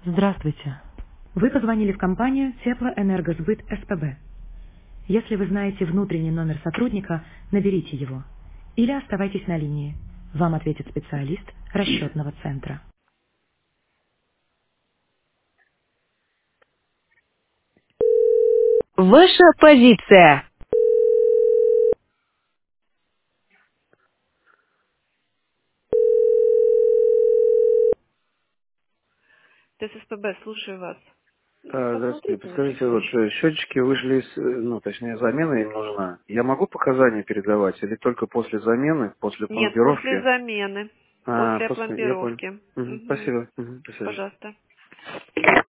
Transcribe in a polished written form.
Здравствуйте. Вы позвонили в компанию Теплоэнергосбыт СПБ. Если вы знаете внутренний номер сотрудника, наберите его. Или оставайтесь на линии. Вам ответит специалист расчетного центра. Ваша позиция. ТССПБ, слушаю вас. Здравствуйте. Посмотрите на всякий Подскажите, вот случай. счетчики вышли из, ну, точнее, замена им нужна. Я могу показания передавать или только после замены, после Нет, после пломбировки? замены, после После, я понял. опломбировки. Мгм. Спасибо. До свидания. Пожалуйста.